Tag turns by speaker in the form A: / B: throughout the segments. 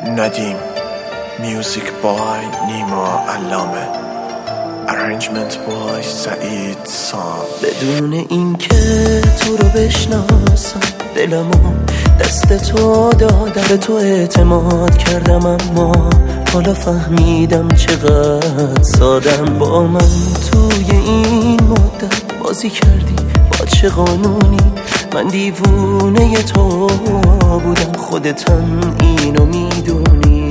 A: ندیم. میوزیک بای نیما علامه، ارنجمنت بای سعید سام.
B: بدون اینکه تو رو بشناسم دلمو دست تو دادم، به تو اعتماد کردم، اما حالا فهمیدم چقدر سادم. با من توی این مدت بازی کردی، با چه قانونی؟ من دیوونه تو بودم، خودتم اینو میدونی.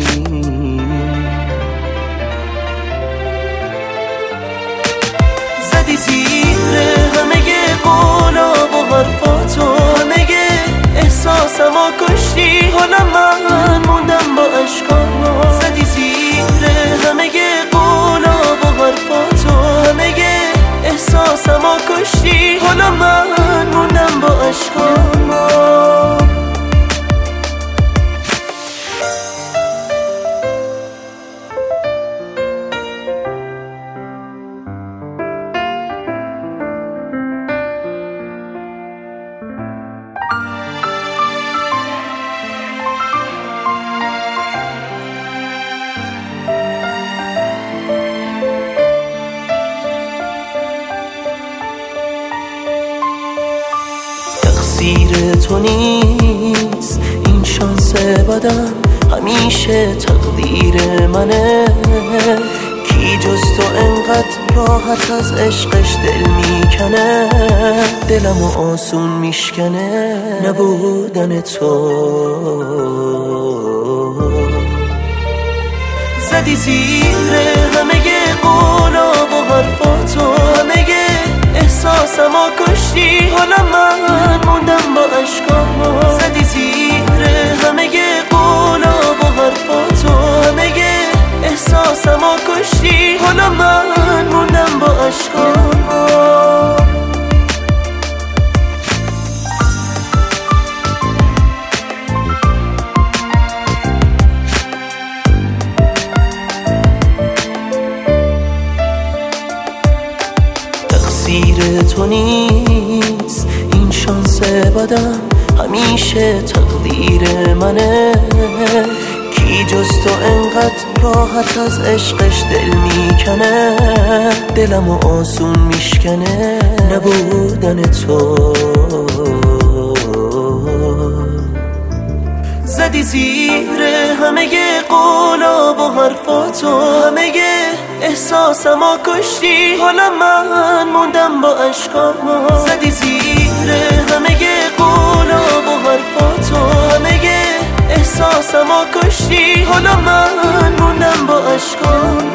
B: زدی زیر همه قولا و حرفاتو، همه احساسمو کشتی، حالا من موندم با اشکام. زدی زیر همه قولا و حرفاتو، همه احساسمو کشتی، حالا من موندم با اشکام. تقصیر تو نیست این شانس بدم، همیشه تقدیر منه. کی جز تو انقدر راحت از عشقش دل میکنه؟ دلمو آسون میشکنه نبودن تو. زدی زیر همه قولا و حرفاتو، همه احساسمو کشتی، حالا من موندم با اشکام. زدی زیر همه قولا و حرفاتو، همه احساسمو کشتی، حالا من موندم با اشکام. تقصیر تو نیست این شانس بدم، همیشه تقدیر منه. کی جز تو انقدر راحت از عشقش دل میکنه؟ دلمو آسون میشکنه نبودن تو. زدی زیر همه قولا و حرفاتو، همه احساسمو کشتی، حالا من موندم با اشکام. زدی زیر همه قولا و حرفاتو، همه احساسمو کشتی، حالا من موندم با اشکام.